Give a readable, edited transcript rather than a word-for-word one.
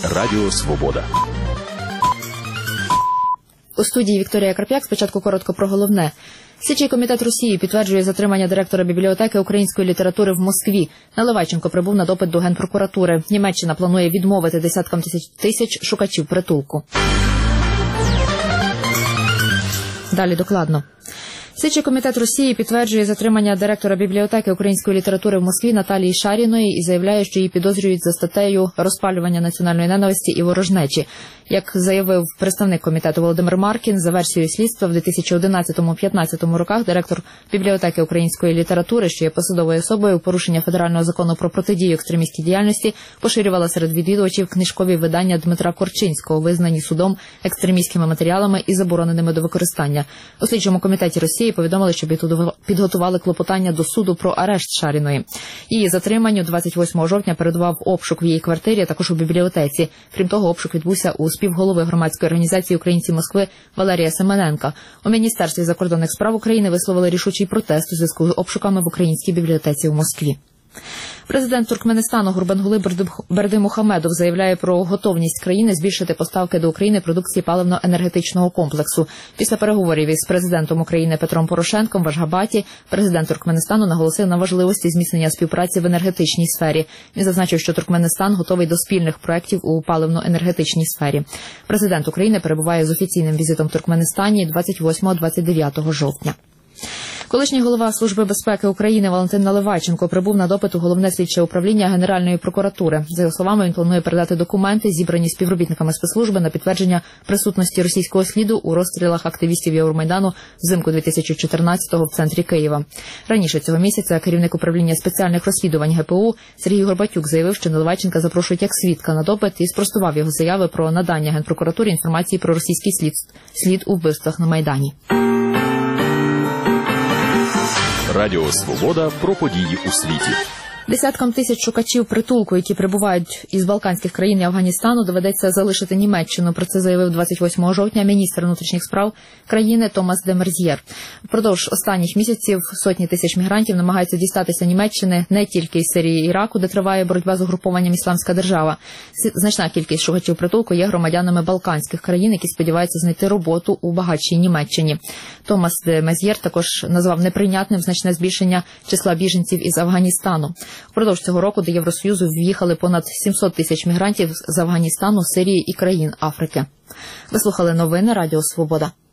Радіо Свобода. У студії Вікторія Карп'як. Спочатку коротко про головне. Слідчий комітет Росії підтверджує затримання директора бібліотеки української літератури в Москві. Наливайченко прибув на допит до Генпрокуратури. Німеччина планує відмовити десяткам тисяч шукачів притулку. Далі докладно. Слідчий комітет Росії підтверджує затримання директора бібліотеки української літератури в Москві Наталії Шаріної і заявляє, що її підозрюють за статтею «Розпалювання національної ненависті і ворожнечі». Як заявив представник комітету Володимир Маркін, за версією слідства, в 2011-15 роках директор бібліотеки української літератури, що є посадовою особою у порушення федерального закону про протидію екстремістській діяльності, поширювала серед відвідувачів книжкові видання Дмитра Корчинського, визнані судом екстремістськими матеріалами і забороненими до використання. У слідчому комітеті Росії повідомили, що підготували клопотання до суду про арешт Шаріної. Її затриманню 28 жовтня передував обшук в її квартирі, а також у бібліотеці. Крім того, обшук відбувся у співголови громадської організації «Українці Москви» Валерія Семененка. У Міністерстві закордонних справ України висловили рішучий протест у зв'язку з обшуками в українській бібліотеці у Москві. Президент Туркменистану Гурбангули Бердимухамедов заявляє про готовність країни збільшити поставки до України продукції паливно-енергетичного комплексу. Після переговорів із президентом України Петром Порошенком в Ашгабаті президент Туркменистану наголосив на важливості зміцнення співпраці в енергетичній сфері. Він зазначив, що Туркменистан готовий до спільних проєктів у паливно-енергетичній сфері. Президент України перебуває з офіційним візитом в Туркменистані 28-29 жовтня. Колишній голова Служби безпеки України Валентин Наливайченко прибув на допит у Головне слідче управління Генеральної прокуратури. За його словами, він планує передати документи, зібрані співробітниками спецслужби, на підтвердження присутності російського сліду у розстрілах активістів Євромайдану взимку 2014-го в центрі Києва. Раніше цього місяця керівник управління спеціальних розслідувань ГПУ Сергій Горбатюк заявив, що Наливайченка запрошують як свідка на допит і спростував його заяви про надання Генпрокуратурі інформації про російський слід у вбивствах на Майдані. Радіо Свобода про події у світі. Десяткам тисяч шукачів притулку, які прибувають із Балканських країн і Афганістану, доведеться залишити Німеччину. Про це заявив 28 жовтня міністр внутрішніх справ країни Томас де Мерзьєр. Впродовж останніх місяців сотні тисяч мігрантів намагаються дістатися Німеччини не тільки із Сирії і Іраку, де триває боротьба з угрупованням «Ісламська держава». Значна кількість шукачів притулку є громадянами Балканських країн, які сподіваються знайти роботу у багатшій Німеччині. Томас де Мерзьєр також назвав неприйнятним значне збільшення числа біженців із Афганістану. Впродовж цього року до Євросоюзу в'їхали понад 700 тисяч мігрантів з Афганістану, Сирії і країн Африки. Ви слухали новини Радіо Свобода.